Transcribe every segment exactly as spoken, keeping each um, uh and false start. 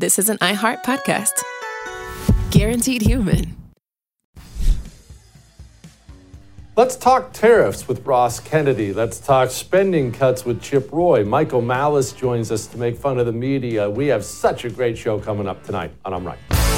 this is an iHeart podcast. Guaranteed Human. Let's talk tariffs with Ross Kennedy. Let's talk spending cuts with Chip Roy. Michael Malice joins us to make fun of the media. We have such a great show coming up tonight on I'm Right.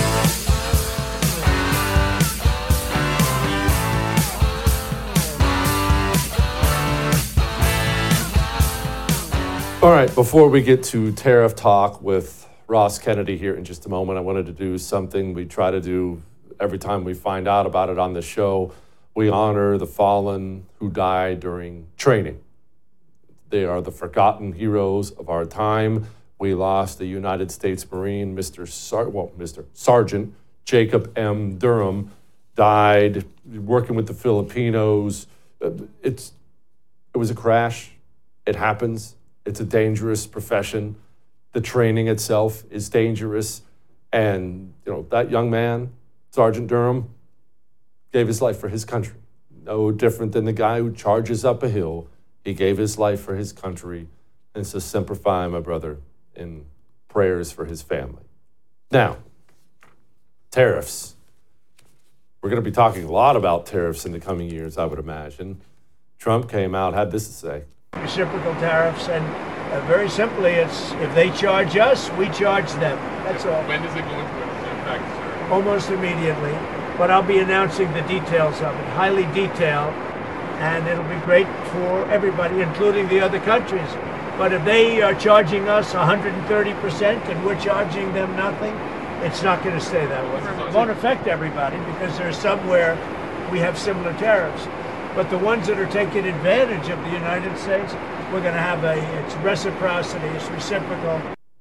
All right, before we get to tariff talk with Ross Kennedy here in just a moment, I wanted to do something we try to do every time we find out about it on the show. We honor the fallen who died during training. They are the forgotten heroes of our time. We lost a United States Marine, Mister Sar- well, Mister Sergeant Jacob M. Durham, died working with the Filipinos. It's it was a crash. It happens. It's a dangerous profession. The training itself is dangerous. And, you know, that young man, Sergeant Durham, gave his life for his country. No different than the guy who charges up a hill. He gave his life for his country. And so Semper Fi, my brother, in prayers for his family. Now, tariffs. We're going to be talking a lot about tariffs in the coming years, I would imagine. Trump came out, had this to say. Reciprocal tariffs, and uh, very simply, it's if they charge us, we charge them. That's all. When does it go into effect, sir? Almost immediately, but I'll be announcing the details of it, highly detailed, and it'll be great for everybody, including the other countries. But if they are charging us one hundred thirty percent and we're charging them nothing, it's not going to stay that way. It won't affect everybody because there's somewhere we have similar tariffs. But the ones that are taking advantage of the United States, we're going to have a, it's reciprocity, it's reciprocal.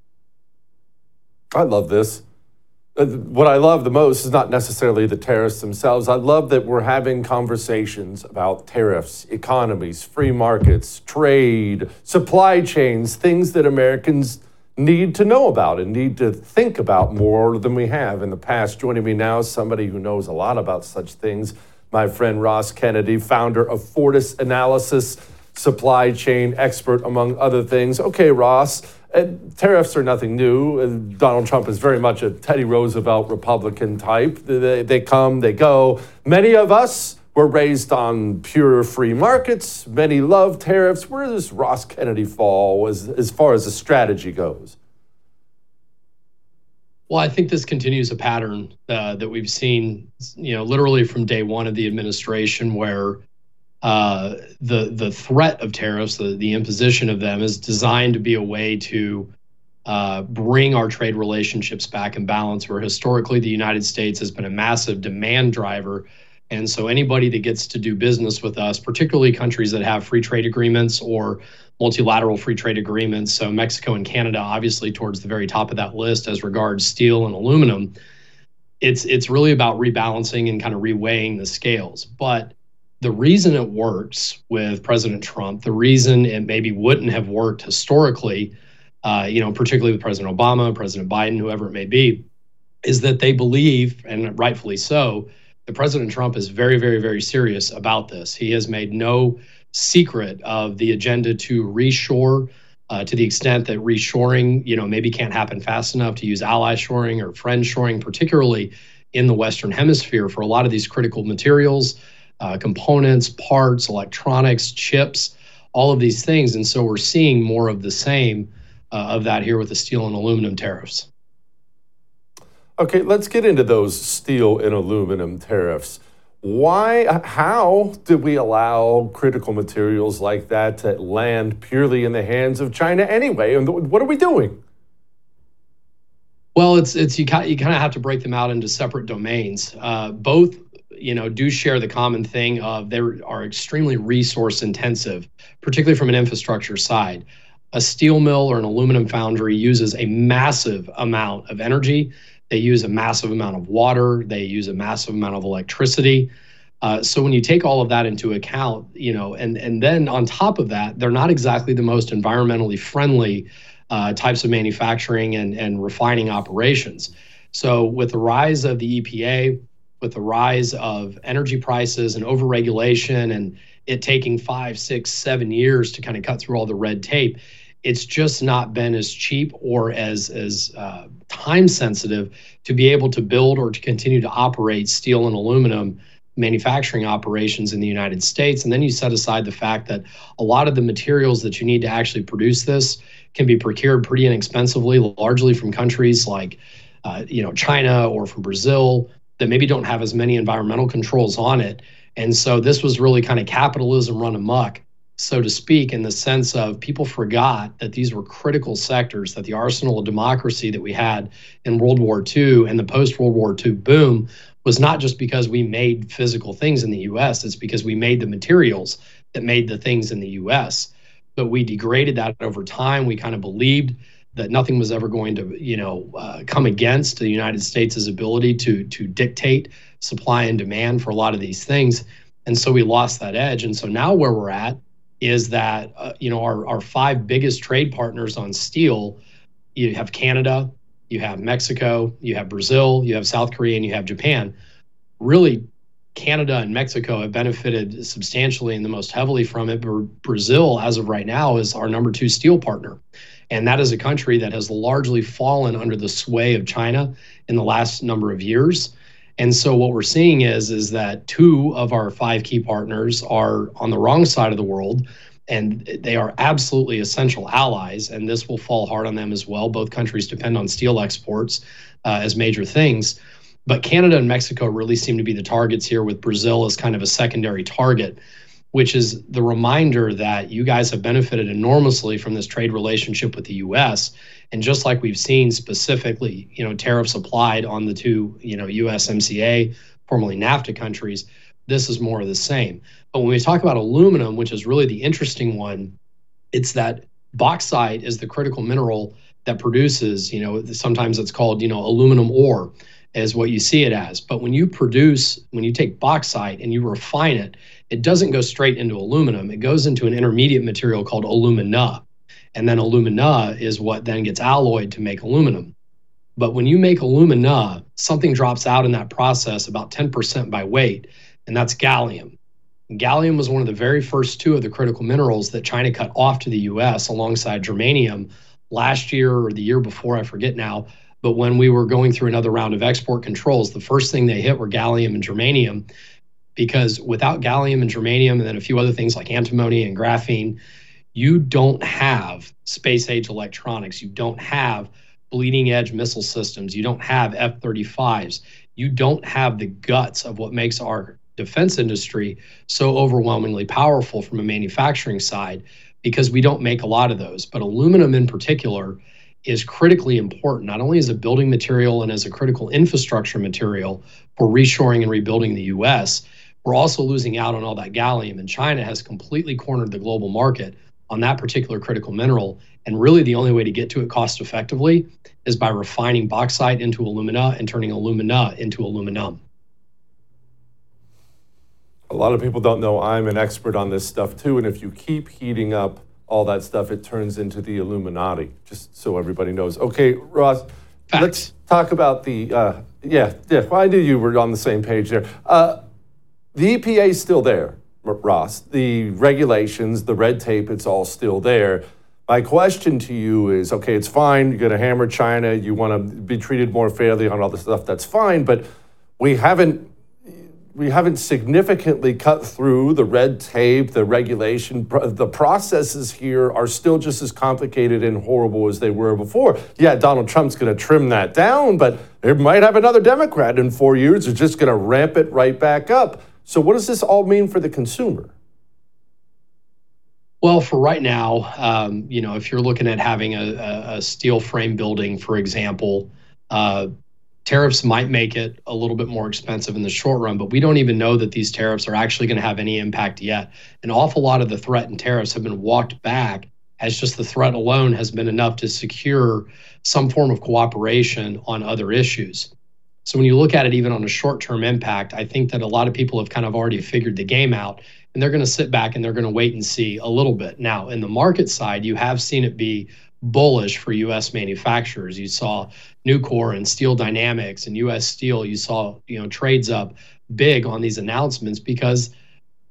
I love this. Uh, what I love the most is not necessarily the tariffs themselves. I love that we're having conversations about tariffs, economies, free markets, trade, supply chains, things that Americans need to know about and need to think about more than we have in the past. Joining me now is somebody who knows a lot about such things. My friend Ross Kennedy, founder of Fortis Analysis, supply chain expert, among other things. Okay, Ross, uh, tariffs are nothing new. Uh, Donald Trump is very much a Teddy Roosevelt Republican type. They, they come, they go. Many of us were raised on pure free markets. Many love tariffs. Where does Ross Kennedy fall as, as far as the strategy goes? Well, I think this continues a pattern uh, that we've seen, you know, literally from day one of the administration, where uh, the the threat of tariffs, the, the imposition of them, is designed to be a way to uh, bring our trade relationships back in balance, where historically the United States has been a massive demand driver. And so anybody that gets to do business with us, particularly countries that have free trade agreements or multilateral free trade agreements, so Mexico and Canada obviously towards the very top of that list as regards steel and aluminum, it's it's really about rebalancing and kind of reweighing the scales. But the reason it works with President Trump, the reason it maybe wouldn't have worked historically, uh, you know, particularly with President Obama, President Biden, whoever it may be, is that they believe, and rightfully so, that President Trump is very, very, very serious about this. He has made no secret of the agenda to reshore, uh, to the extent that reshoring, you know, maybe can't happen fast enough to use ally shoring or friend shoring, particularly in the Western Hemisphere for a lot of these critical materials, uh, components, parts, electronics, chips, all of these things. And so we're seeing more of the same uh, of that here with the steel and aluminum tariffs. Okay, let's get into those steel and aluminum tariffs. Why, how did we allow critical materials like that to land purely in the hands of China anyway? And what are we doing? Well, it's it's you you kind of have to break them out into separate domains. Uh, both, you know, do share the common thing of they are extremely resource intensive, particularly from an infrastructure side. A steel mill or an aluminum foundry uses a massive amount of energy. They use a massive amount of water. They use a massive amount of electricity. Uh, so when you take all of that into account, you know, and, and then on top of that, they're not exactly the most environmentally friendly uh, types of manufacturing and, and refining operations. So with the rise of the E P A, with the rise of energy prices and overregulation and it taking five, six, seven years to kind of cut through all the red tape, it's just not been as cheap or as as uh, time sensitive to be able to build or to continue to operate steel and aluminum manufacturing operations in the United States. And then you set aside the fact that a lot of the materials that you need to actually produce this can be procured pretty inexpensively, largely from countries like uh, you know, China or from Brazil that maybe don't have as many environmental controls on it. And so this was really kind of capitalism run amok, so to speak, in the sense of people forgot that these were critical sectors, that the arsenal of democracy that we had in World War Two and the post-World War Two boom was not just because we made physical things in the U S, it's because we made the materials that made the things in the U S. But we degraded that over time. We kind of believed that nothing was ever going to, you know, uh, come against the United States' ability to, to dictate supply and demand for a lot of these things. And so we lost that edge. And so now where we're at is that, uh, you know, our, our five biggest trade partners on steel, you have Canada, you have Mexico, you have Brazil, you have South Korea, and you have Japan. Really, Canada and Mexico have benefited substantially and the most heavily from it. But Brazil, as of right now, is our number two steel partner. And that is a country that has largely fallen under the sway of China in the last number of years. And so what we're seeing is, is that two of our five key partners are on the wrong side of the world, and they are absolutely essential allies, and this will fall hard on them as well. Both countries depend on steel exports uh, as major things. But Canada and Mexico really seem to be the targets here, with Brazil as kind of a secondary target, which is the reminder that you guys have benefited enormously from this trade relationship with the U S. And just like we've seen specifically, you know, tariffs applied on the two, you know, U S M C A, formerly NAFTA countries, this is more of the same. But when we talk about aluminum, which is really the interesting one, it's that bauxite is the critical mineral that produces, you know, sometimes it's called, you know, aluminum ore is what you see it as. But when you produce, when you take bauxite and you refine it, it doesn't go straight into aluminum. It goes into an intermediate material called alumina. And then alumina is what then gets alloyed to make aluminum. But when you make alumina, something drops out in that process about ten percent by weight, and that's gallium. Gallium was one of the very first two of the critical minerals that China cut off to the U S alongside germanium last year or the year before, I forget now. But when we were going through another round of export controls, the first thing they hit were gallium and germanium, because without gallium and germanium and then a few other things like antimony and graphene, you don't have space age electronics. You don't have bleeding edge missile systems. You don't have F thirty-fives. You don't have the guts of what makes our defense industry so overwhelmingly powerful from a manufacturing side, because we don't make a lot of those. But aluminum in particular is critically important, not only as a building material and as a critical infrastructure material for reshoring and rebuilding the U S, we're also losing out on all that gallium. And China has completely cornered the global market on that particular critical mineral. And really the only way to get to it cost effectively is by refining bauxite into alumina and turning alumina into aluminum. A lot of people don't know I'm an expert on this stuff too. And if you keep heating up all that stuff, it turns into the Illuminati, just so everybody knows. Okay, Ross, Facts. Let's talk about the, uh, yeah, yeah, well, I knew you were on the same page there. Uh, the E P A is still there, Ross. The regulations, the red tape, it's all still there. My question to you is, okay, it's fine, you're gonna hammer China, you wanna be treated more fairly on all this stuff, that's fine, but we haven't We haven't significantly cut through the red tape, the regulation. The processes here are still just as complicated and horrible as they were before. Yeah, Donald Trump's going to trim that down, but they might have another Democrat in four years who's just going to ramp it right back up. So what does this all mean for the consumer? Well, for right now, um, you know, if you're looking at having a, a, a steel frame building, for example, uh, tariffs might make it a little bit more expensive in the short run, but we don't even know that these tariffs are actually going to have any impact yet. An awful lot of the threat and tariffs have been walked back, as just the threat alone has been enough to secure some form of cooperation on other issues. So when you look at it even on a short-term impact, I think that a lot of people have kind of already figured the game out, and they're going to sit back and they're going to wait and see a little bit. Now, in the market side, you have seen it be bullish for U S manufacturers. You saw Nucor and Steel Dynamics and U S Steel. You saw, you know, trades up big on these announcements, because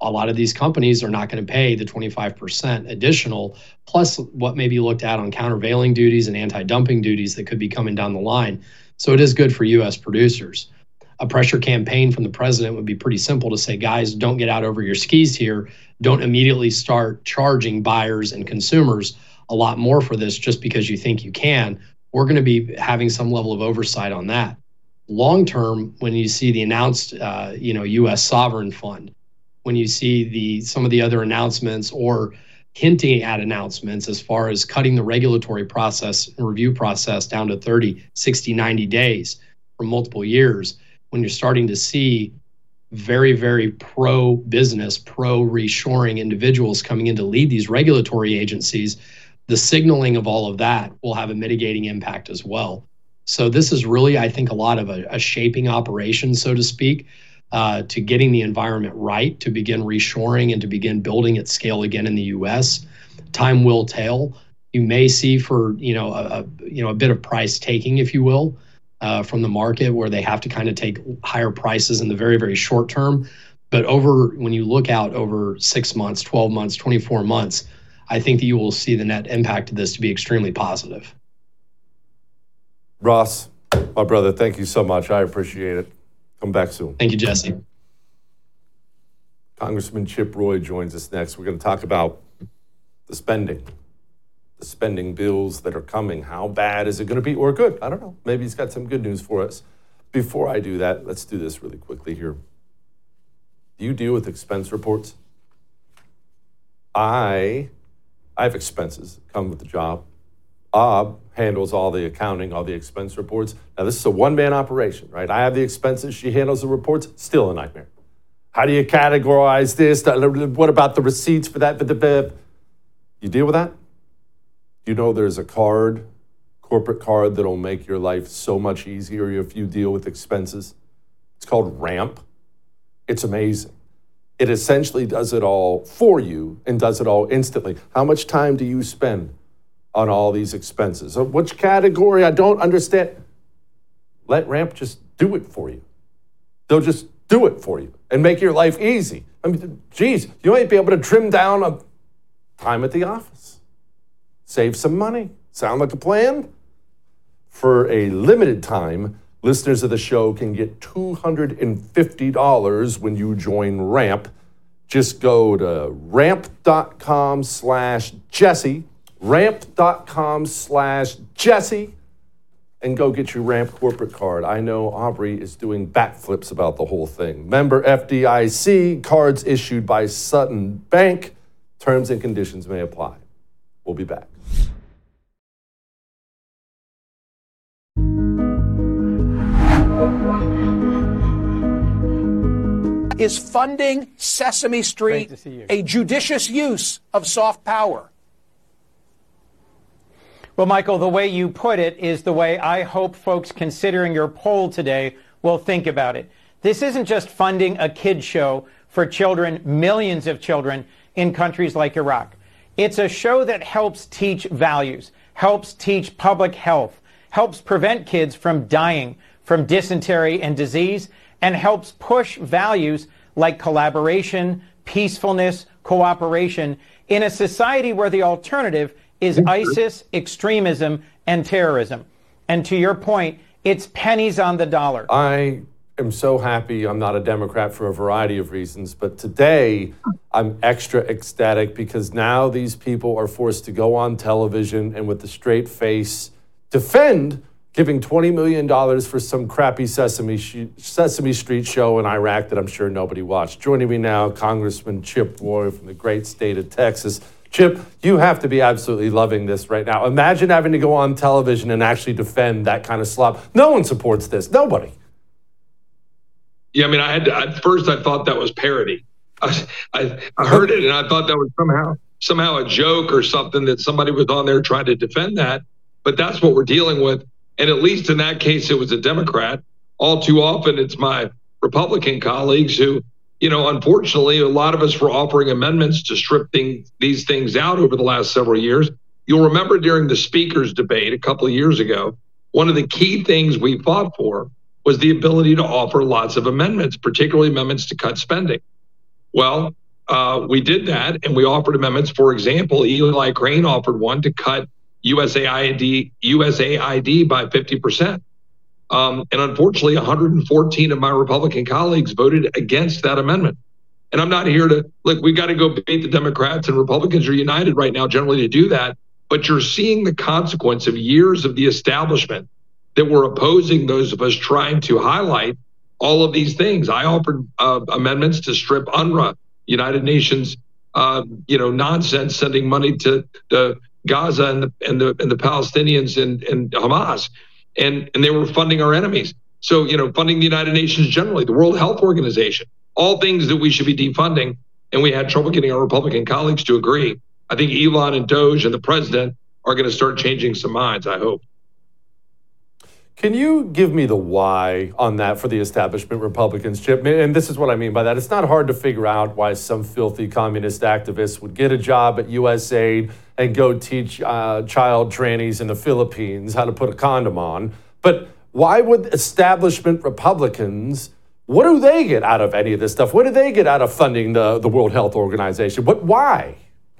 a lot of these companies are not going to pay the twenty-five percent additional, plus what may be looked at on countervailing duties and anti-dumping duties that could be coming down the line. So it is good for U S producers. A pressure campaign from the president would be pretty simple to say, guys, don't get out over your skis here. Don't immediately start charging buyers and consumers a lot more for this just because you think you can. We're going to be having some level of oversight on that. Long term, when you see the announced, uh, you know, U S sovereign fund, when you see the some of the other announcements or hinting at announcements as far as cutting the regulatory process and review process down to thirty, sixty, ninety days for multiple years, when you're starting to see very, very pro-business, pro-reshoring individuals coming in to lead these regulatory agencies, the signaling of all of that will have a mitigating impact as well. So this is really, I think, a lot of a, a shaping operation, so to speak, uh, to getting the environment right, to begin reshoring and to begin building at scale again in the U S. Time will tell. You may see for, you know, a, a you know a bit of price taking, if you will, uh, from the market, where they have to kind of take higher prices in the very, very short term. But over when you look out over six months, twelve months, twenty-four months, I think that you will see the net impact of this to be extremely positive. Ross, my brother, thank you so much. I appreciate it. Come back soon. Thank you, Jesse. Congressman Chip Roy joins us next. We're going to talk about the spending, the spending bills that are coming. How bad is it going to be, or good? I don't know. Maybe he's got some good news for us. Before I do that, let's do this really quickly here. Do you deal with expense reports? I, I have expenses that come with the job. Ob handles all the accounting, all the expense reports. Now, this is a one-man operation, right? I have the expenses. She handles the reports. Still a nightmare. How do you categorize this? What about the receipts for that? You deal with that? You know there's a card, corporate card, that'll make your life so much easier if you deal with expenses. It's called Ramp. It's amazing. It essentially does it all for you and does it all instantly. How much time do you spend on all these expenses? Which category? I don't understand. Let Ramp just do it for you. They'll just do it for you and make your life easy. I mean, geez, you might be able to trim down on time at the office. Save some money. Sound like a plan? For a limited time, listeners of the show can get two hundred fifty dollars when you join Ramp. Just go to ramp.com slash Jesse, ramp.com slash Jesse, and go get your Ramp corporate card. I know Aubrey is doing backflips about the whole thing. Member F D I C, cards issued by Sutton Bank. Terms and conditions may apply. We'll be back. Is funding Sesame Street a judicious use of soft power? Well, Michael, the way you put it is the way I hope folks considering your poll today will think about it. This isn't just funding a kids show for children, millions of children in countries like Iraq. It's a show that helps teach values, helps teach public health, helps prevent kids from dying from dysentery and disease, and helps push values like collaboration, peacefulness, cooperation in a society where the alternative is ISIS, extremism, and terrorism. And to your point, it's pennies on the dollar. I am so happy I'm not a Democrat for a variety of reasons, but today I'm extra ecstatic because now these people are forced to go on television and with a straight face defend giving twenty million dollars for some crappy Sesame, sh- Sesame Street show in Iraq that I'm sure nobody watched. Joining me now, Congressman Chip Roy from the great state of Texas. Chip, you have to be absolutely loving this right now. Imagine having to go on television and actually defend that kind of slop. No one supports this. Nobody. Yeah, I mean, I had to, at first I thought that was parody. I, I, I heard it and I thought that was somehow somehow a joke or something that somebody was on there trying to defend that. But that's what we're dealing with. And at least in that case, it was a Democrat. All too often, it's my Republican colleagues who, you know, unfortunately, a lot of us were offering amendments to strip thing, these things out over the last several years. You'll remember during the speaker's debate a couple of years ago, one of the key things we fought for was the ability to offer lots of amendments, particularly amendments to cut spending. Well, uh, we did that, and we offered amendments. For example, Eli Crane offered one to cut U S A I D U S A I D by fifty percent. Um, and unfortunately, one hundred fourteen of my Republican colleagues voted against that amendment. And I'm not here to, look, we got to go beat the Democrats, and Republicans are united right now generally to do that. But you're seeing the consequence of years of the establishment that were opposing those of us trying to highlight all of these things. I offered uh, amendments to strip UNRWA, United Nations, uh, you know, nonsense, sending money to the Gaza and the and the, and the Palestinians and, and Hamas, and and they were funding our enemies. So, you know, funding the United Nations generally, the World Health Organization, all things that we should be defunding, and we had trouble getting our Republican colleagues to agree. I think Elon and Doge and the president are going to start changing some minds, I hope. Can you give me the why on that for the establishment Republicans, Chip? And this is what I mean by that. It's not hard to figure out why some filthy communist activists would get a job at U S A I D and go teach uh, child trannies in the Philippines how to put a condom on. But why would establishment Republicans, what do they get out of any of this stuff? What do they get out of funding the, the World Health Organization? What, why?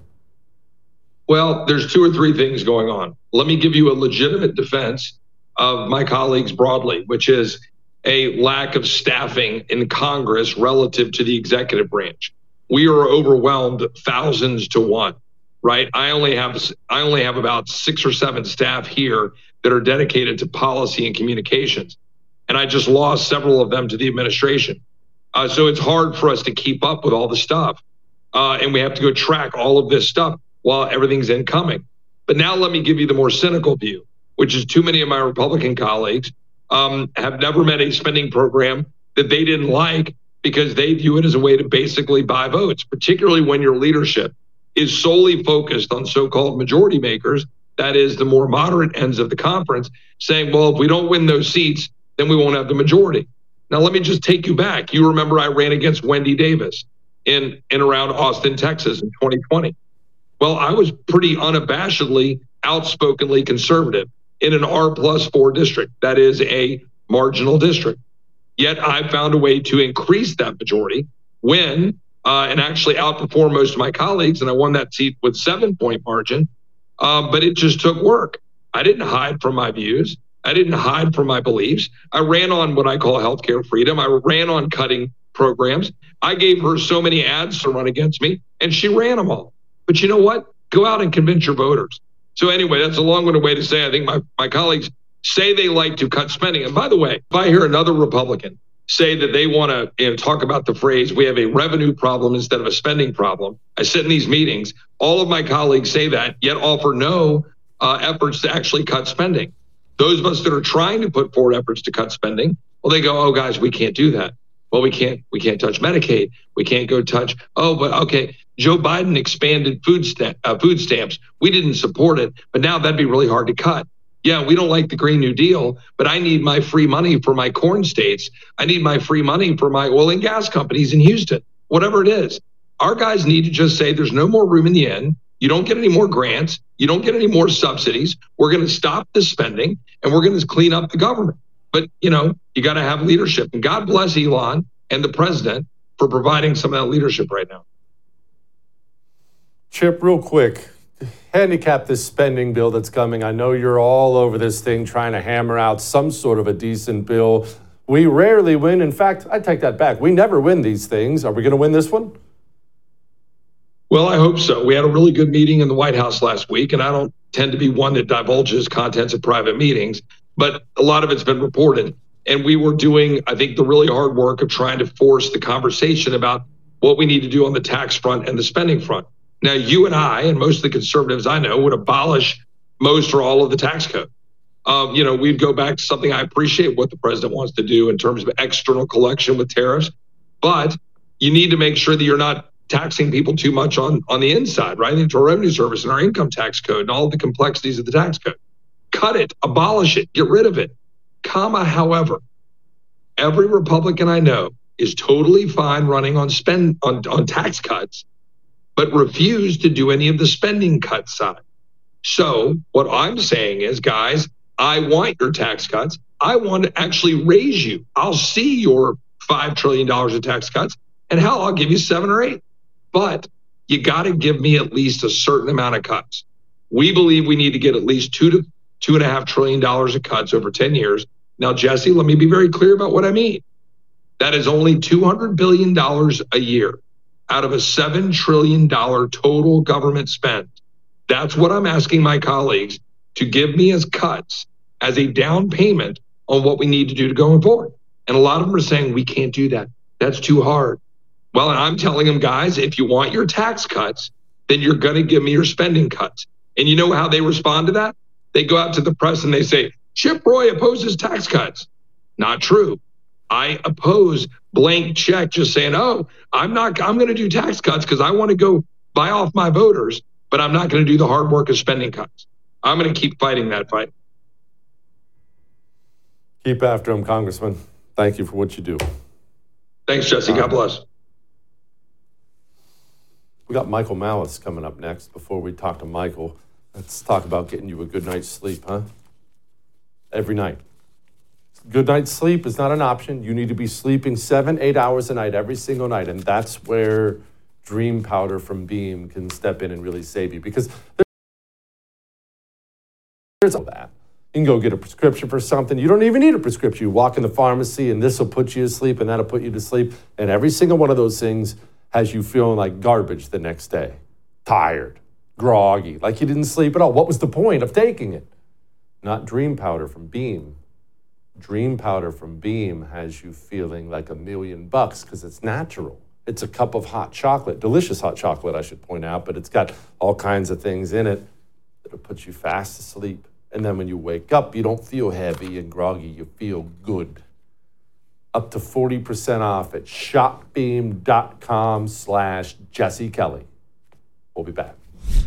Well, there's two or three things going on. Let me give you a legitimate defense of my colleagues broadly, which is a lack of staffing in Congress relative to the executive branch. We are overwhelmed thousands to one, right? I only have I only have about six or seven staff here that are dedicated to policy and communications. And I just lost several of them to the administration. Uh, so it's hard for us to keep up with all the stuff. Uh, and we have to go track all of this stuff while everything's incoming. But now let me give you the more cynical view, which is too many of my Republican colleagues um, have never met a spending program that they didn't like because they view it as a way to basically buy votes, particularly when your leadership is solely focused on so-called majority makers, that is the more moderate ends of the conference, saying, well, if we don't win those seats, then we won't have the majority. Now, let me just take you back. You remember I ran against Wendy Davis in, in around Austin, Texas in twenty twenty. Well, I was pretty unabashedly, outspokenly conservative in an R plus four district. That is a marginal district. Yet I found a way to increase that majority, win, uh, and actually outperform most of my colleagues. And I won that seat with seven point margin. Uh, but it just took work. I didn't hide from my views. I didn't hide from my beliefs. I ran on what I call healthcare freedom. I ran on cutting programs. I gave her so many ads to run against me, and she ran them all. But you know what? Go out and convince your voters. So anyway, that's a long-winded way to say I think my, my colleagues say they like to cut spending. And by the way, if I hear another Republican say that they want to you know, talk about the phrase, we have a revenue problem instead of a spending problem, I sit in these meetings, all of my colleagues say that, yet offer no uh, efforts to actually cut spending. Those of us that are trying to put forward efforts to cut spending, well, they go, oh, guys, we can't do that. Well, we can't we can't touch Medicaid. We can't go touch, oh, but okay, Joe Biden expanded food, sta- uh, food stamps. We didn't support it, but now that'd be really hard to cut. Yeah, we don't like the Green New Deal, but I need my free money for my corn states. I need my free money for my oil and gas companies in Houston, whatever it is. Our guys need to just say there's no more room in the inn. You don't get any more grants. You don't get any more subsidies. We're going to stop the spending and we're going to clean up the government. But, you know, you got to have leadership. And God bless Elon and the president for providing some of that leadership right now. Chip, real quick, handicap this spending bill that's coming. I know you're all over this thing trying to hammer out some sort of a decent bill. We rarely win. In fact, I take that back. We never win these things. Are we going to win this one? Well, I hope so. We had a really good meeting in the White House last week, and I don't tend to be one that divulges contents of private meetings, but a lot of it's been reported. And we were doing, I think, the really hard work of trying to force the conversation about what we need to do on the tax front and the spending front. Now, you and I, and most of the conservatives I know, would abolish most or all of the tax code. Um, you know, we'd go back to something I appreciate what the president wants to do in terms of external collection with tariffs, but you need to make sure that you're not taxing people too much on, on the inside, right? The Internal Revenue Service and our income tax code and all the complexities of the tax code. Cut it, abolish it, get rid of it. Comma, however, every Republican I know is totally fine running on spend on, on tax cuts, but refuse to do any of the spending cut side. So what I'm saying is, guys, I want your tax cuts. I want to actually raise you. I'll see your five trillion dollars of tax cuts, and hell, I'll give you seven or eight. but you got to give me at least a certain amount of cuts. We believe we need to get at least two to two and a half trillion dollars of cuts over ten years. Now, Jesse, let me be very clear about what I mean. That is only two hundred billion dollars a year out of a seven trillion dollars total government spend. That's what I'm asking my colleagues to give me as cuts, as a down payment on what we need to do to going forward. And a lot of them are saying, we can't do that. That's too hard. Well, and I'm telling them, guys, if you want your tax cuts, then you're going to give me your spending cuts. And you know how they respond to that? They go out to the press and they say, Chip Roy opposes tax cuts. Not true. I oppose blank check just saying, oh, I'm not, I'm going to do tax cuts because I want to go buy off my voters, but I'm not going to do the hard work of spending cuts. I'm going to keep fighting that fight. Keep after him, Congressman. Thank you for what you do. Thanks, Jesse. God bless. We got Michael Malice coming up next. Before we talk to Michael, let's talk about getting you a good night's sleep, huh? Every night. Good night's sleep is not an option. You need to be sleeping seven, eight hours a night, every single night. And that's where Dream Powder from Beam can step in and really save you. Because there's all that. You can go get a prescription for something. You don't even need a prescription. You walk in the pharmacy and this will put you to sleep and that'll put you to sleep. And every single one of those things has you feeling like garbage the next day. Tired, groggy, like you didn't sleep at all. What was the point of taking it? Not Dream Powder from Beam. Dream Powder from Beam has you feeling like a million bucks because it's natural. It's a cup of hot chocolate, delicious hot chocolate, I should point out, but it's got all kinds of things in it that'll put you fast asleep. And then when you wake up, you don't feel heavy and groggy. You feel good. Up to forty percent off at shopbeam.com slash Jesse Kelly. We'll be back.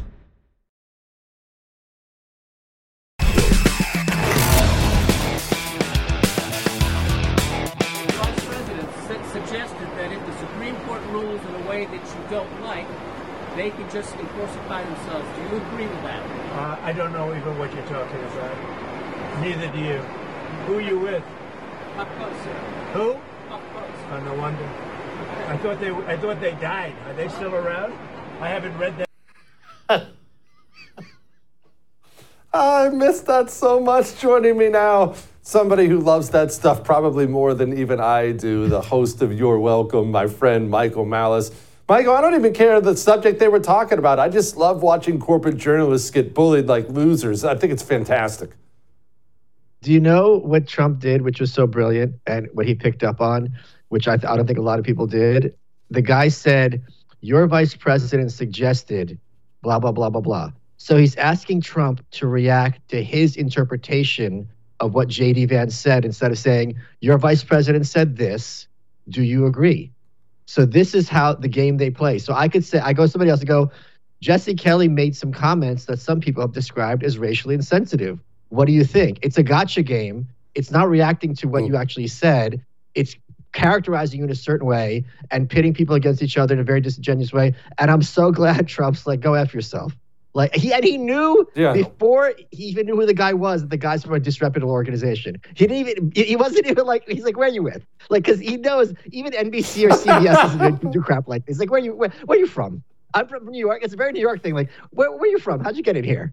Vice President suggested that if the Supreme Court rules in a way that you don't like, they can just enforce it by themselves. Do you agree with that? Uh, I don't know even what you're talking about. Neither do you. Who are you with? Up close, sir. Who? Up close. Oh, no wonder. I thought they. I thought they died. Are they still around? I haven't read that. I miss that so much. Joining me now, somebody who loves that stuff probably more than even I do, the host of You're Welcome, my friend Michael Malice. Michael, I don't even care the subject they were talking about. I just love watching corporate journalists get bullied like losers. I think it's fantastic. Do you know what Trump did, which was so brilliant, and what he picked up on, which I, th- I don't think a lot of people did? The guy said, your vice president suggested blah, blah, blah, blah, blah. So he's asking Trump to react to his interpretation of what J D Vance said instead of saying, your vice president said this. Do you agree? So this is how the game they play. So I could say, I go to somebody else and go, Jesse Kelly made some comments that some people have described as racially insensitive. What do you think? It's a gotcha game. It's not reacting to what you actually said. It's characterizing you in a certain way and pitting people against each other in a very disingenuous way. And I'm so glad Trump's like, go after yourself. Like he and he knew yeah. before he even knew who the guy was, that the guy's from a disreputable organization. He didn't even, he wasn't even like, he's like, where are you with? Like, because he knows even N B C or C B S doesn't do crap like this. He's like, where are you, where, where are you from? I'm from New York. It's a very New York thing. Like, where, where are you from? How'd you get in here?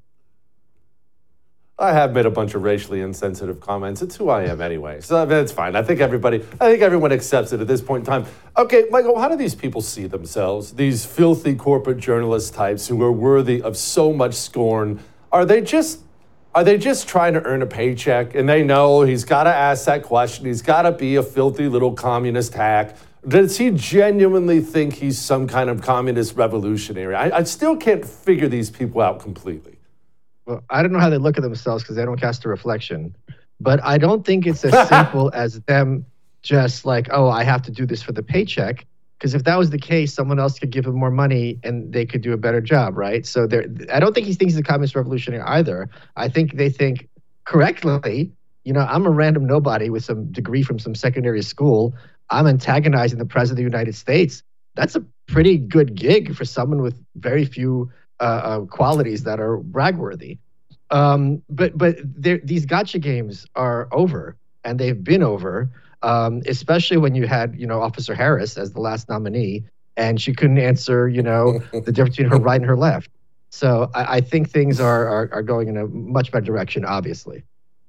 I have made a bunch of racially insensitive comments. It's who I am anyway. So that's fine. I think everybody, I think everyone accepts it at this point in time. Okay, Michael, how do these people see themselves? These filthy corporate journalist types who are worthy of so much scorn. Are they just, are they just trying to earn a paycheck? And they know he's got to ask that question. He's got to be a filthy little communist hack. Does he genuinely think he's some kind of communist revolutionary? I, I still can't figure these people out completely. Well, I don't know how they look at themselves because they don't cast a reflection. But I don't think it's as simple as them just like, oh, I have to do this for the paycheck. Because if that was the case, someone else could give him more money and they could do a better job, right? So I don't think he thinks he's a communist revolutionary either. I think they think correctly, you know, I'm a random nobody with some degree from some secondary school. I'm antagonizing the president of the United States. That's a pretty good gig for someone with very few uh, uh, qualities that are bragworthy. Um, but but these gotcha games are over, and they've been over, um, especially when you had, you know, Officer Harris as the last nominee. and she couldn't answer, you know, the difference between her right and her left. So I, I think things are, are are going in a much better direction, obviously.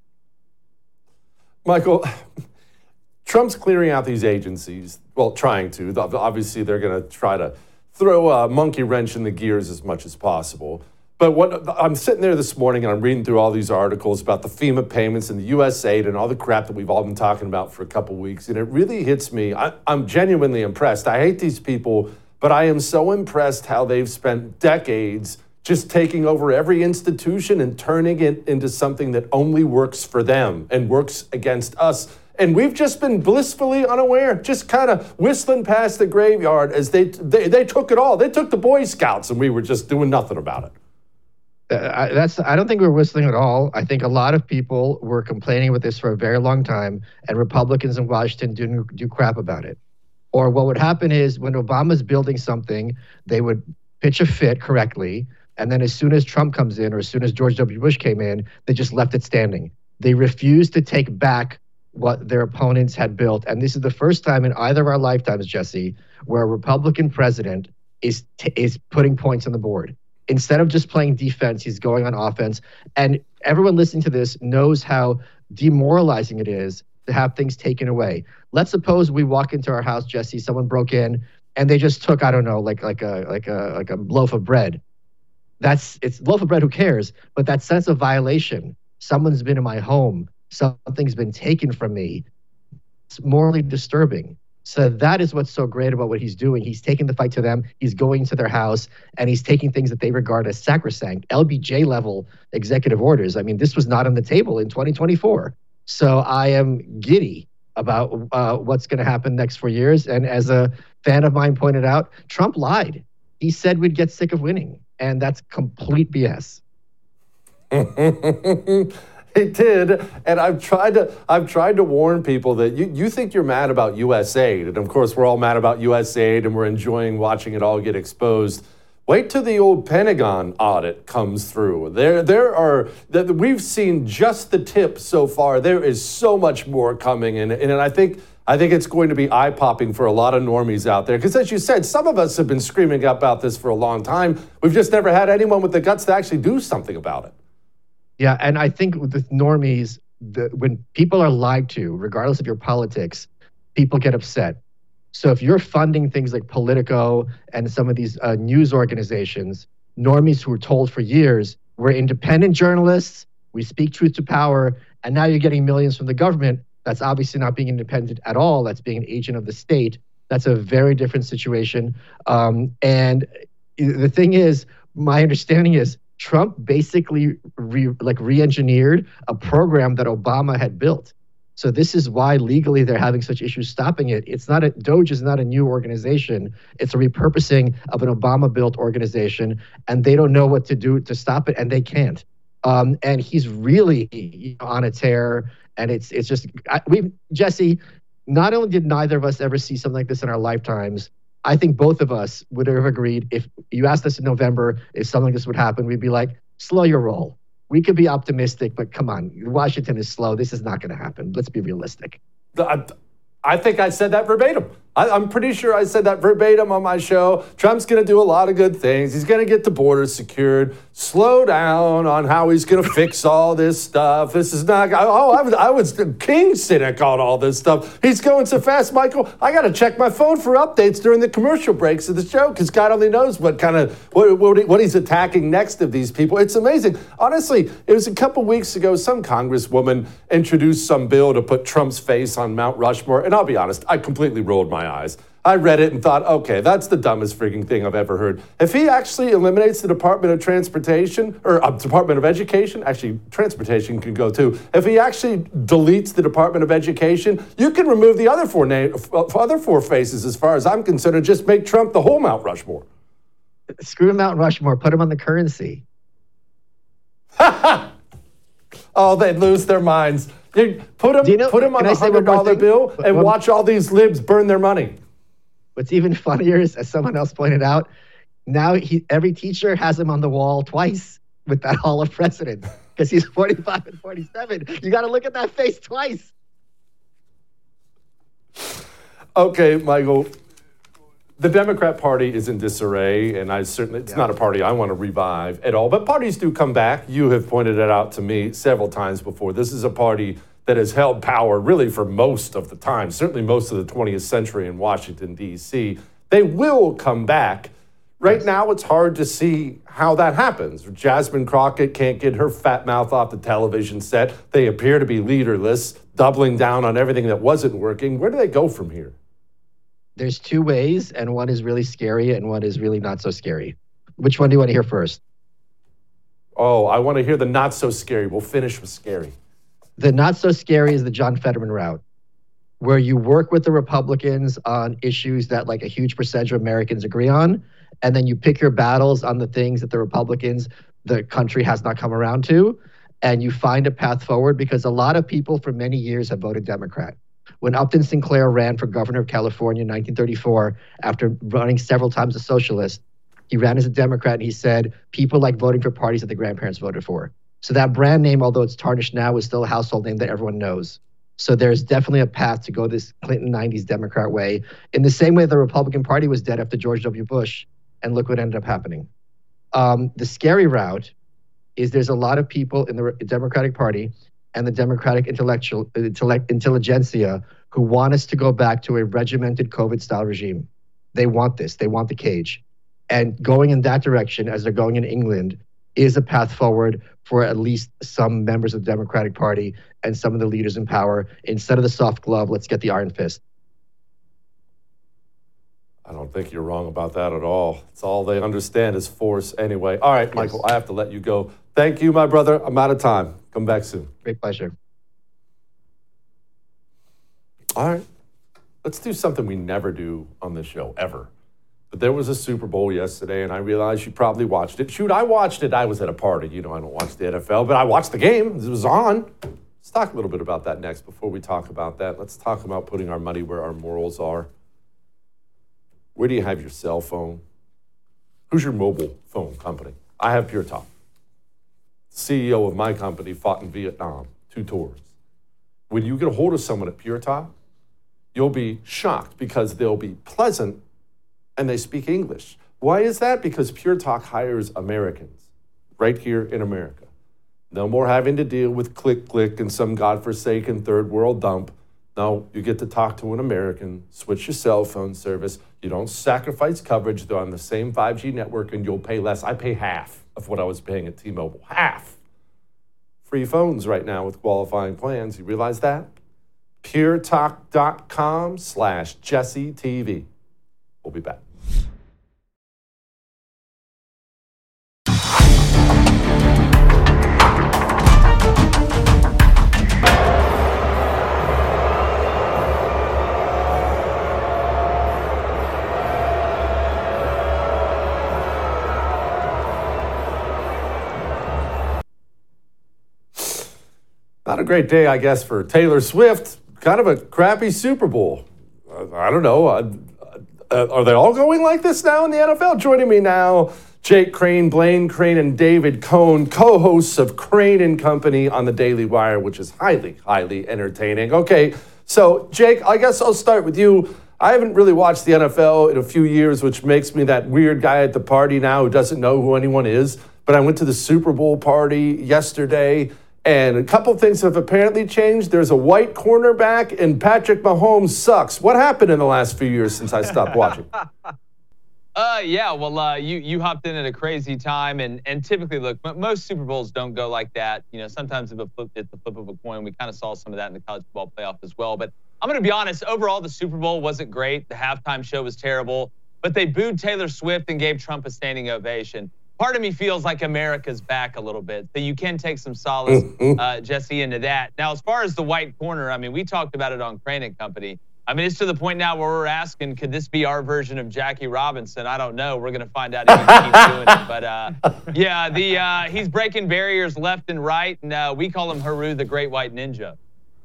Michael, Trump's clearing out these agencies, well, trying to. Obviously, they're going to try to throw a monkey wrench in the gears as much as possible. But what I'm sitting there this morning and I'm reading through all these articles about the FEMA payments and the U S aid and all the crap that we've all been talking about for a couple weeks, and it really hits me. I, I'm genuinely impressed. I hate these people, but I am so impressed how they've spent decades just taking over every institution and turning it into something that only works for them and works against us. And we've just been blissfully unaware, just kind of whistling past the graveyard as they, they they took it all. They took the Boy Scouts and we were just doing nothing about it. Uh, I, that's. I don't think we're whistling at all. I think a lot of people were complaining with this for a very long time, and Republicans in Washington didn't do crap about it. Or what would happen is when Obama's building something, they would pitch a fit correctly, and then as soon as Trump comes in or as soon as George W. Bush came in, they just left it standing. They refused to take back what their opponents had built. And this is the first time in either of our lifetimes, Jesse, where a Republican president is t- is putting points on the board. Instead of just playing defense, he's going on offense. And everyone listening to this knows how demoralizing it is to have things taken away. Let's suppose we walk into our house, Jesse, someone broke in and they just took, I don't know, like like a like a like a loaf of bread. That's it's loaf of bread, who cares? But that sense of violation, someone's been in my home, something's been taken from me, it's morally disturbing. So that is what's so great about what he's doing. He's taking the fight to them. He's going to their house, and he's taking things that they regard as sacrosanct, L B J level executive orders. I mean, this was not on the table in twenty twenty-four. So I am giddy about uh, what's going to happen next four years. And as a fan of mine pointed out, Trump lied. He said we'd get sick of winning, and that's complete B S. It did, and I've tried to I've tried to warn people that you, you think you're mad about U S aid, and of course we're all mad about U S aid, and we're enjoying watching it all get exposed. Wait till the old Pentagon audit comes through. There there are that we've seen just the tip so far. There is so much more coming, and and I think I think it's going to be eye-popping for a lot of normies out there. Because as you said, some of us have been screaming about this for a long time. We've just never had anyone with the guts to actually do something about it. Yeah, and I think with normies, the, when people are lied to, regardless of your politics, people get upset. So if you're funding things like Politico and some of these uh, news organizations, normies who were told for years, we're independent journalists, we speak truth to power, and now you're getting millions from the government, that's obviously not being independent at all. That's being an agent of the state. That's a very different situation. Um, and the thing is, my understanding is, Trump basically re, like re-engineered a program that Obama had built. So this is why legally they're having such issues stopping it. It's not a Doge is not a new organization. It's a repurposing of an Obama-built organization, and they don't know what to do to stop it, and they can't. Um, and he's really on a tear, and it's it's just we Jesse. Not only did neither of us ever see something like this in our lifetimes, I think both of us would have agreed if you asked us in November if something like this would happen, we'd be like, slow your roll. We could be optimistic, but come on, Washington is slow. This is not going to happen. Let's be realistic. I, I think I said that verbatim. I, I'm pretty sure I said that verbatim on my show. Trump's going to do a lot of good things. He's going to get the border secured. Slow down on how he's going to fix all this stuff. This is not. Oh, I was I was the king cynic on all this stuff. He's going so fast, Michael. I got to check my phone for updates during the commercial breaks of the show because God only knows what kind of what, what what he's attacking next of these people. It's amazing. Honestly, it was a couple weeks ago. Some congresswoman introduced some bill to put Trump's face on Mount Rushmore, and I'll be honest, I completely rolled my eyes. I read it and thought, okay, that's the dumbest freaking thing I've ever heard. If he actually eliminates the Department of Transportation, or uh, Department of Education, actually, transportation can go too. If he actually deletes the Department of Education, you can remove the other four name, other four faces as far as I'm concerned, and just make Trump the whole Mount Rushmore. Screw Mount Rushmore, put him on the currency. Oh, they'd lose their minds. Put him, you know, put him on a one hundred dollar bill and watch all these libs burn their money. What's even funnier is, as someone else pointed out, now he, every teacher has him on the wall twice with that Hall of Presidents because he's forty-five and forty-seven. You got to look at that face twice. Okay, Michael. the Democrat Party is in disarray, and I certainly it's yeah. not a party I want to revive at all. But parties do come back. You have pointed it out to me several times before. This is a party that has held power really for most of the time, certainly most of the twentieth century in Washington, D C. They will come back. Right yes. now, it's hard to see how that happens. Jasmine Crockett can't get her fat mouth off the television set. They appear to be leaderless, doubling down on everything that wasn't working. Where do they go from here? There's two ways, and one is really scary and one is really not so scary. Which one do you want to hear first? Oh, I want to hear the not so scary. We'll finish with scary. The not so scary is the John Fetterman route, where you work with the Republicans on issues that like a huge percentage of Americans agree on, and then you pick your battles on the things that the Republicans, the country has not come around to, and you find a path forward, because a lot of people for many years have voted Democrat. When Upton Sinclair ran for governor of California in nineteen thirty-four, after running several times as a socialist, he ran as a Democrat, and he said people like voting for parties that the grandparents voted for. So that brand name, although it's tarnished now, is still a household name that everyone knows. So there's definitely a path to go this Clinton nineties Democrat way, in the same way the Republican Party was dead after George W. Bush, and look what ended up happening. Um, the scary route is there's a lot of people in the Democratic Party and the Democratic intellectual intellect, intelligentsia who want us to go back to a regimented COVID-style regime. They want this. They want the cage. And going in that direction, as they're going in England, is a path forward for at least some members of the Democratic Party and some of the leaders in power. Instead of the soft glove, let's get the iron fist. I don't think you're wrong about that at all. It's all they understand is force anyway. All right, Michael, yes. I have to let you go. Thank you, my brother. I'm out of time. Come back soon. Great pleasure. All right. Let's do something we never do on this show, ever. But there was a Super Bowl yesterday, and I realized you probably watched it. Shoot, I watched it. I was at a party. You know, I don't watch the N F L, but I watched the game. It was on. Let's talk a little bit about that next. Before we talk about that, let's talk about putting our money where our morals are. Where do you have your cell phone? Who's your mobile phone company? I have Pure Talk. The C E O of my company fought in Vietnam, two tours. When you get a hold of someone at Pure Talk, you'll be shocked because they'll be pleasant and they speak English. Why is that? Because Pure Talk hires Americans right here in America. No more having to deal with click, click, and some godforsaken third world dump. No, you get to talk to an American, switch your cell phone service. You don't sacrifice coverage. They're on the same five G network, and you'll pay less. I pay half of what I was paying at T-Mobile. Half. Free phones right now with qualifying plans. You realize that? puretalk.com slash Jesse TV. We'll be back. Not a great day, I guess, for Taylor Swift. Kind of a crappy Super Bowl. Uh, I don't know. Uh, uh, are they all going like this now in the N F L? Joining me now, Jake Crane, Blaine Crane, and David Cohn, co-hosts of Crane and Company on the Daily Wire, which is highly, highly entertaining. Okay, so Jake, I guess I'll start with you. I haven't really watched the N F L in a few years, which makes me that weird guy at the party now who doesn't know who anyone is. But I went to the Super Bowl party yesterday, and a couple things have apparently changed. There's a white cornerback, and Patrick Mahomes sucks. What happened in the last few years since I stopped watching? Uh, yeah, well, uh, you you hopped in at a crazy time, and and typically, look, m- most Super Bowls don't go like that. You know, sometimes it's, a flip, it's the flip of a coin. We kind of saw some of that in the college football playoff as well. But I'm going to be honest, overall, the Super Bowl wasn't great. The halftime show was terrible. But they booed Taylor Swift and gave Trump a standing ovation. Part of me feels like America's back a little bit. So you can take some solace, uh, Jesse, into that. Now, as far as the white corner, I mean, we talked about it on Crane and Company. I mean, it's to the point now where we're asking, could this be our version of Jackie Robinson? I don't know. We're going to find out if he keeps doing it. But, uh, yeah, the uh, he's breaking barriers left and right, and uh, we call him Haru, the Great White Ninja.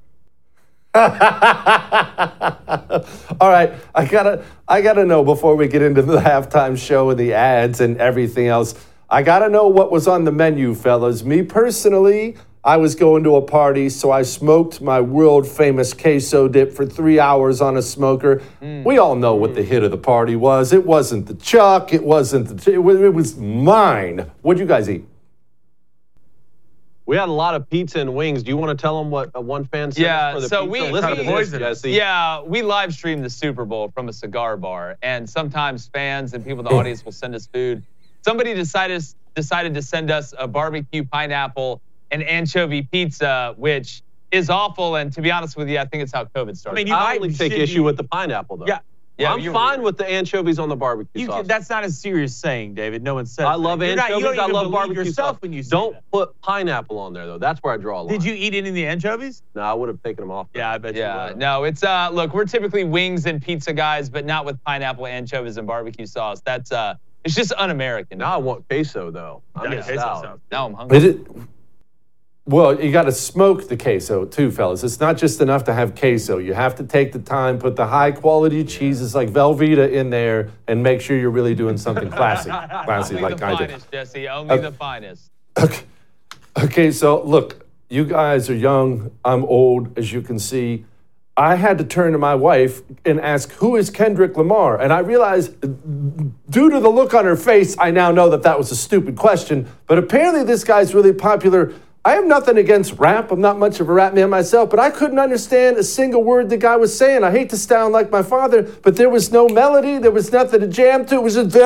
All right, I gotta, I gotta know before we get into the halftime show and the ads and everything else. I gotta know what was on the menu, fellas. Me personally, I was going to a party, so I smoked my world-famous queso dip for three hours on a smoker. Mm. We all know what the hit of the party was. It wasn't the Chuck. It wasn't the... It was mine. What'd you guys eat? We had a lot of pizza and wings. Do you want to tell them what one fan said yeah, for the so pizza? We, Listen we, to this, Jesse. Yeah, we live stream the Super Bowl from a cigar bar, and sometimes fans and people in the audience will send us food. Somebody decided decided to send us a barbecue pineapple and anchovy pizza, which is awful. And to be honest with you, I think it's how COVID started. I mean, you I only take issue you. with the pineapple, though. Yeah. Yeah, I'm fine with the anchovies on the barbecue you sauce. Can, that's not a serious saying, David. No one said I love You're anchovies. Not, you don't I even love barbecue yourself sauce. When you say don't that. put pineapple on there, though. That's where I draw a line. Did you eat any of the anchovies? No, I would have taken them off. Yeah, I bet yeah, you would. No, it's, uh, look, we're typically wings and pizza guys, but not with pineapple, anchovies, and barbecue sauce. That's, uh, it's just un-American. Now I want queso, though. I'm yeah, queso out. Now I'm hungry. Is it, well, you got to smoke the queso too, fellas. It's not just enough to have queso. You have to take the time, put the high-quality cheeses like Velveeta in there, and make sure you're really doing something classy. classy Only like the I finest, did. Jesse. Only Okay. the finest. Okay. okay, so look, you guys are young. I'm old, as you can see. I had to turn to my wife and ask, who is Kendrick Lamar? And I realized, due to the look on her face, I now know that that was a stupid question. But apparently this guy's really popular. I have nothing against rap. I'm not much of a rap man myself, but I couldn't understand a single word the guy was saying. I hate to sound like my father, but there was no melody. There was nothing to jam to. It was just...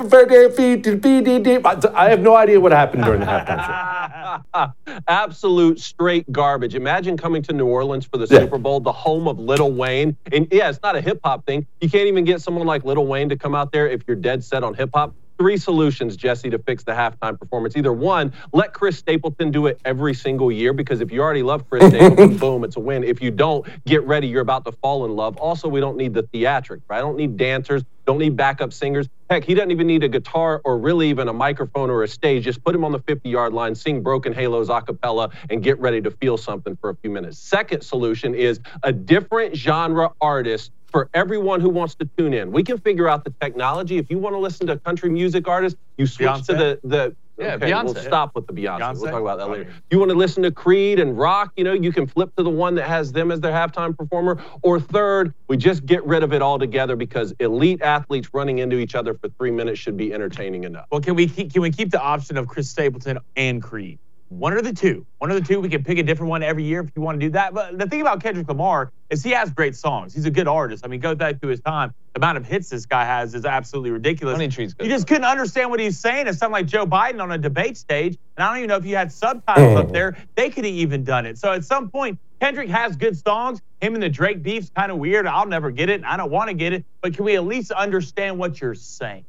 I have no idea what happened during the halftime show. Absolute straight garbage. Imagine coming to New Orleans for the Yeah. Super Bowl, the home of Lil Wayne. And yeah, it's not a hip-hop thing. You can't even get someone like Lil Wayne to come out there if you're dead set on hip-hop. Three solutions, Jesse, to fix the halftime performance. Either one, let Chris Stapleton do it every single year, because if you already love Chris Stapleton, boom, it's a win. If you don't, get ready. You're about to fall in love. Also, we don't need the theatric, right? I don't need dancers. Don't need backup singers. Heck, he doesn't even need a guitar or really even a microphone or a stage. Just put him on the fifty-yard line, sing Broken Halos a cappella, and get ready to feel something for a few minutes. Second solution is a different genre artist for everyone who wants to tune in. We can figure out the technology. If you want to listen to country music artists, you switch Beyonce? to the... the Yeah, okay, Beyonce. we'll stop with the Beyonce. Beyonce? We'll talk about that later. You want to listen to Creed and rock, you know, you can flip to the one that has them as their halftime performer. Or third, we just get rid of it altogether, because elite athletes running into each other for three minutes should be entertaining enough. Well, can we keep, can we keep the option of Chris Stapleton and Creed? One or the two. One or the two. We can pick a different one every year if you want to do that. But the thing about Kendrick Lamar is he has great songs. He's a good artist. I mean, go back to his time. The amount of hits this guy has is absolutely ridiculous. Honey Tree's good. You just couldn't understand what he's saying. It sounded like Joe Biden on a debate stage. And I don't even know if you had subtitles up there. They could have even done it. So at some point, Kendrick has good songs. Him and the Drake beef's kind of weird. I'll never get it. I don't want to get it. But can we at least understand what you're saying?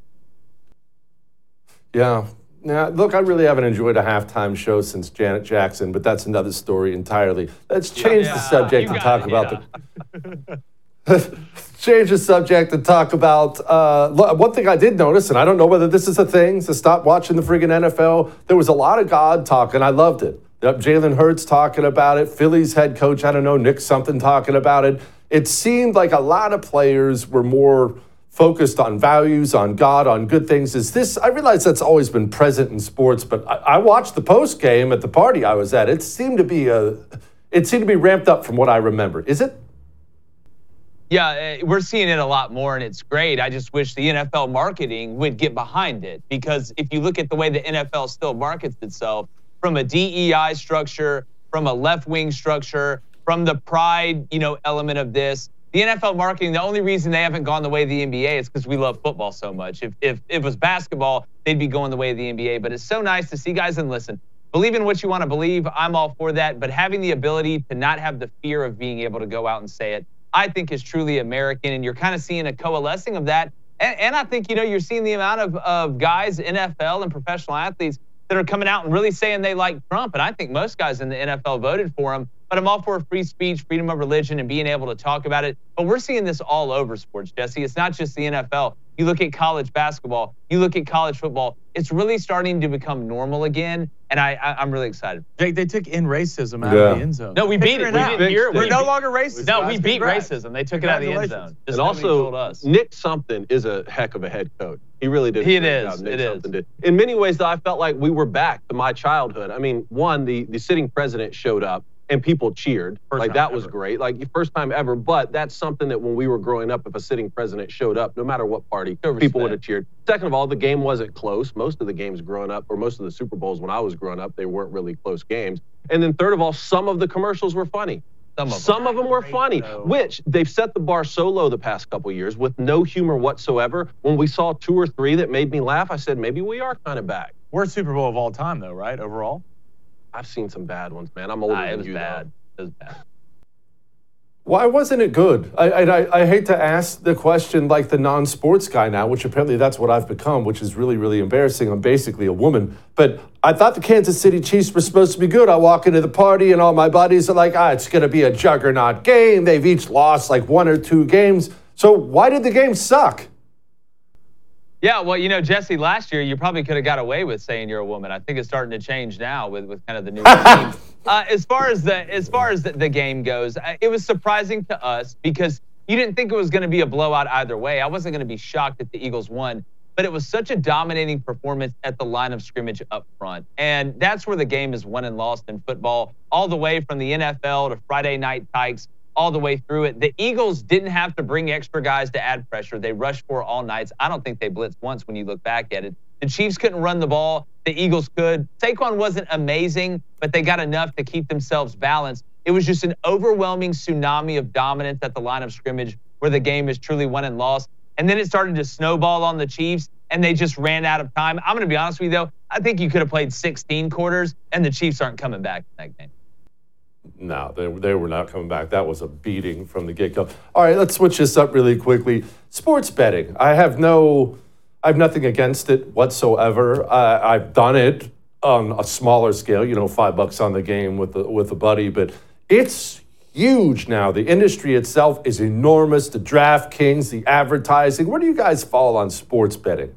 Yeah. Now, look, I really haven't enjoyed a halftime show since Janet Jackson, but that's another story entirely. Let's change Yeah, the subject you and got talk it, about yeah. the... change the subject and talk about... Uh, lo- one thing I did notice, and I don't know whether this is a thing, to stop watching the friggin' N F L, there was a lot of God talk, and I loved it. Yep, Jalen Hurts talking about it, Philly's head coach, I don't know, Nick something talking about it. It seemed like a lot of players were more focused on values, on God, on good things. Is this, I realize that's always been present in sports, but I, I watched the post game at the party I was at. It seemed to be a, it seemed to be ramped up from what I remember. Is it? Yeah, uh, we're seeing it a lot more, and it's great. I just wish the N F L marketing would get behind it, because if you look at the way the N F L still markets itself, from a D E I structure, from a left-wing structure, from the pride, you know, element of this, the N F L marketing, the only reason they haven't gone the way of the N B A is because we love football so much. If, if, if it was basketball, they'd be going the way of the N B A. But it's so nice to see guys, and listen, believe in what you want to believe. I'm all for that. But having the ability to not have the fear of being able to go out and say it, I think is truly American. And you're kind of seeing a coalescing of that. And, and I think, you know, you're seeing the amount of, of guys, N F L and professional athletes, that are coming out and really saying they like Trump. And I think most guys in the N F L voted for him. But I'm all for free speech, freedom of religion, and being able to talk about it. But we're seeing this all over sports, Jesse. It's not just the N F L. You look at college basketball. You look at college football. It's really starting to become normal again, and I, I I'm really excited. Jake, they took in racism out Yeah. of the end zone. No, we beat it. We didn't hear it. We're We no beat- longer racist. No, guys. we beat Congrats. racism. They took it out of the end zone. Just And nobody told also, us. Nick Sumpton is a heck of a head coach. He really did. a He great is. job, Nick It is. Sumpton did. In many ways, though, I felt like we were back to my childhood. I mean, one, the, the sitting president showed up and people cheered. First like, time that was ever. great. Like, first time ever. But that's something that when we were growing up, if a sitting president showed up, no matter what party, Show people respect. would have cheered. Second of all, the game wasn't close. Most of the games growing up, or most of the Super Bowls when I was growing up, they weren't really close games. And then third of all, some of the commercials were funny. Some of them. Some of them were Great, funny, though. which they've set the bar so low the past couple years with no humor whatsoever. When we saw two or three that made me laugh, I said, maybe we are kind of back. Worst Super Bowl of all time, though, right? Overall. I've seen some bad ones, man. I'm older Nah, than it was you, bad. though. It was bad. Why wasn't it good? I, I I hate to ask the question like the non-sports guy now, which apparently that's what I've become, which is really, really embarrassing. I'm basically a woman. But I thought the Kansas City Chiefs were supposed to be good. I walk into the party and all my buddies are like, ah, it's going to be a juggernaut game. They've each lost like one or two games. So why did the game suck? Yeah, well, you know, Jesse, last year you probably could have got away with saying you're a woman. I think it's starting to change now with, with kind of the new regime. Uh, as far as the as far as the, the game goes, uh, it was surprising to us because you didn't think it was going to be a blowout either way. I wasn't going to be shocked if the Eagles won, but it was such a dominating performance at the line of scrimmage up front, and that's where the game is won and lost in football, all the way from the N F L to Friday Night Tykes, all the way through it. The Eagles didn't have to bring extra guys to add pressure. They rushed for all nights. I don't think they blitzed once when you look back at it. The Chiefs couldn't run the ball. The Eagles could. Saquon wasn't amazing, but they got enough to keep themselves balanced. It was just an overwhelming tsunami of dominance at the line of scrimmage where the game is truly won and lost. And then it started to snowball on the Chiefs, and they just ran out of time. I'm going to be honest with you, though. I think you could have played sixteen quarters, and the Chiefs aren't coming back in that game. No, they, they were not coming back. That was a beating from the get-go. All right, let's switch this up really quickly. Sports betting. I have no, I have nothing against it whatsoever. Uh, I've done it on a smaller scale, you know, five bucks on the game with a, with a buddy, but it's huge now. The industry itself is enormous. The DraftKings, the advertising. Where do you guys fall on sports betting?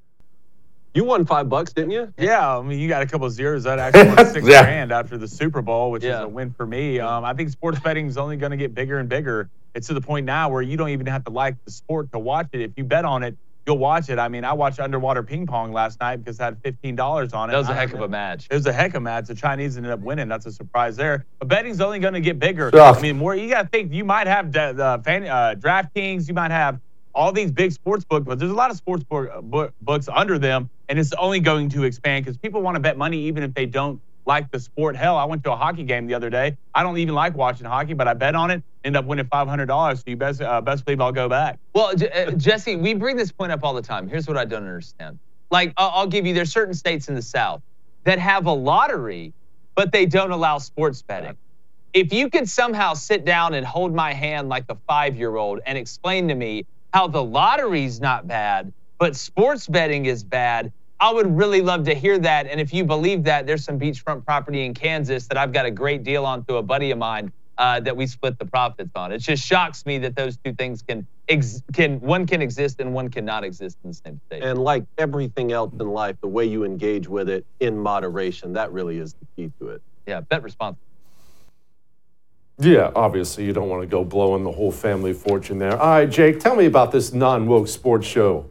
You won five bucks, didn't you? Yeah, I mean, you got a couple of zeros. That actually won six Yeah. grand after the Super Bowl, which Yeah. is a win for me. Um, I think sports betting is only going to get bigger and bigger. It's to the point now where you don't even have to like the sport to watch it. If you bet on it, you'll watch it. I mean, I watched underwater ping pong last night because I had fifteen dollars on it. That was a I- heck of a match. It was a heck of a match. The Chinese ended up winning. That's a surprise there. But betting's only going to get bigger. Yeah. I mean, more. You got to think. You might have the, the fan, uh, DraftKings. You might have all these big sports books, but there's a lot of sports book, book, books under them, and it's only going to expand because people want to bet money even if they don't like the sport. Hell, I went to a hockey game the other day. I don't even like watching hockey, but I bet on it, end up winning five hundred dollars. So you best uh, best believe I'll go back. Well, J- uh, Jesse, we bring this point up all the time. Here's what I don't understand. Like, I'll, I'll give you, there's certain states in the South that have a lottery, but they don't allow sports betting. If you could somehow sit down and hold my hand like a five-year-old and explain to me how the lottery's not bad, but sports betting is bad, I would really love to hear that. And if you believe that, there's some beachfront property in Kansas that I've got a great deal on through a buddy of mine uh, that we split the profits on. It just shocks me that those two things can, ex- can one can exist and one cannot exist in the same state. And like everything else in life, the way you engage with it in moderation, that really is the key to it. Yeah, bet responsibly. Yeah, obviously you don't want to go blowing the whole family fortune there. All right, Jake, tell me about this non-woke sports show.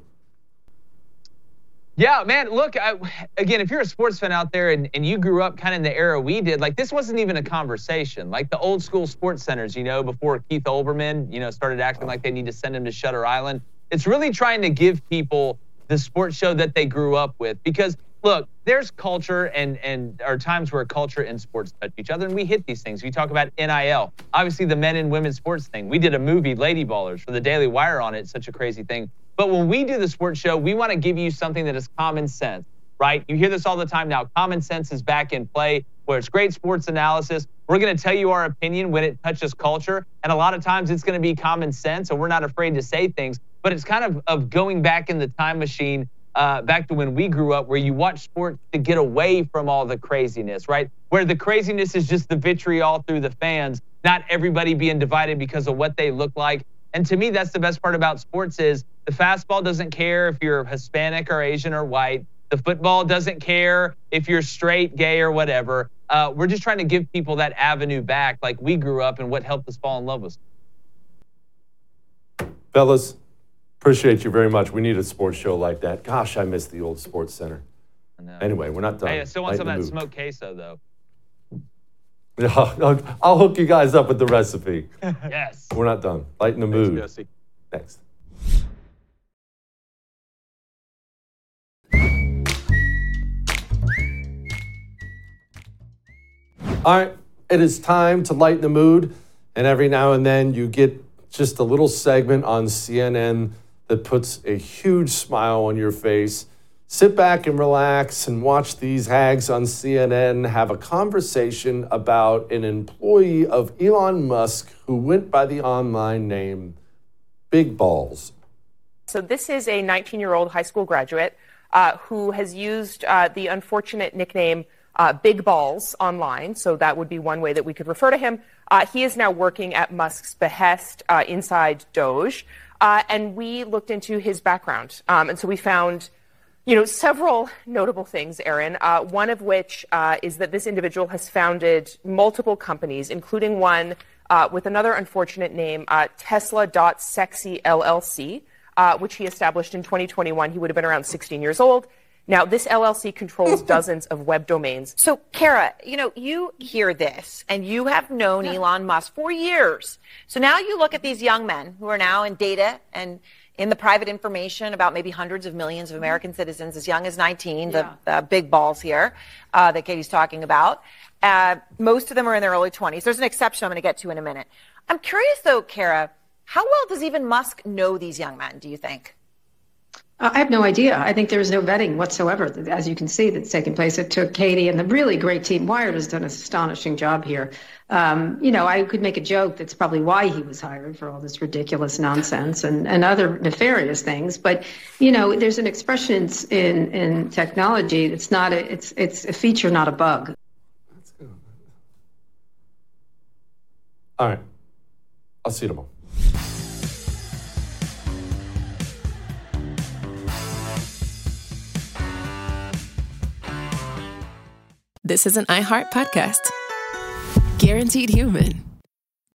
Yeah, man, look, I, again, if you're a sports fan out there and, and you grew up kind of in the era we did, like this wasn't even a conversation. Like the old school sports centers, you know, before Keith Olbermann, you know, started acting like they need to send him to Shutter Island. It's really trying to give people the sports show that they grew up with. Because, look, there's culture and, and there are times where culture and sports touch each other, and we hit these things. We talk about N I L. Obviously, the men and women's sports thing. We did a movie, Lady Ballers, for the Daily Wire on it. Such a crazy thing. But when we do the sports show, we want to give you something that is common sense, right? You hear this all the time now. Common sense is back in play, where it's great sports analysis. We're going to tell you our opinion when it touches culture. And a lot of times it's going to be common sense, and we're not afraid to say things. But it's kind of, of going back in the time machine, uh, back to when we grew up, where you watch sports to get away from all the craziness, right? Where the craziness is just the vitriol through the fans, not everybody being divided because of what they look like. And to me, that's the best part about sports is the fastball doesn't care if you're Hispanic or Asian or white. The football doesn't care if you're straight, gay, or whatever. Uh, we're just trying to give people that avenue back like we grew up and what helped us fall in love with. Fellas, appreciate you very much. We need a sports show like that. Gosh, I miss the old Sports Center. Anyway, we're not done. Hey, I still want Lighten some of the that mood. smoked queso, though. Yeah, I'll, I'll hook you guys up with the recipe. Yes. We're not done. Lighten the Thanks, mood. Jesse. Next. All right, it is time to lighten the mood, and every now and then you get just a little segment on C N N that puts a huge smile on your face. Sit back and relax and watch these hags on C N N have a conversation about an employee of Elon Musk who went by the online name Big Balls. So this is a nineteen-year-old high school graduate uh, who has used uh, the unfortunate nickname uh, Big Balls online. So that would be one way that we could refer to him. Uh, he is now working at Musk's behest uh, inside Doge. Uh, and we looked into his background. Um, and so we found, you know, several notable things, Aaron, uh, one of which uh, is that this individual has founded multiple companies, including one uh, with another unfortunate name, uh, Tesla dot Sexy L L C, uh, which he established in twenty twenty-one. He would have been around sixteen years old. Now, this L L C controls dozens of web domains. So, Kara, you know, you hear this, and you have known Elon Musk for years. So now you look at these young men who are now in data and in the private information about maybe hundreds of millions of American citizens as young as nineteen, yeah. the, the big balls here uh, that Katie's talking about. Uh, most of them are in their early twenties. There's an exception I'm going to get to in a minute. I'm curious, though, Kara, how well does even Musk know these young men, do you think? I have no idea. I think there's no vetting whatsoever, as you can see, that's taken place. It took Katie and the really great team. Wired has done an astonishing job here. Um, you know, I could make a joke that's probably why he was hired for all this ridiculous nonsense and, and other nefarious things. But, you know, there's an expression in, in technology. It's not a, it's, it's a feature, not a bug. All right. I'll see you tomorrow. This is an iHeart podcast. Guaranteed Human.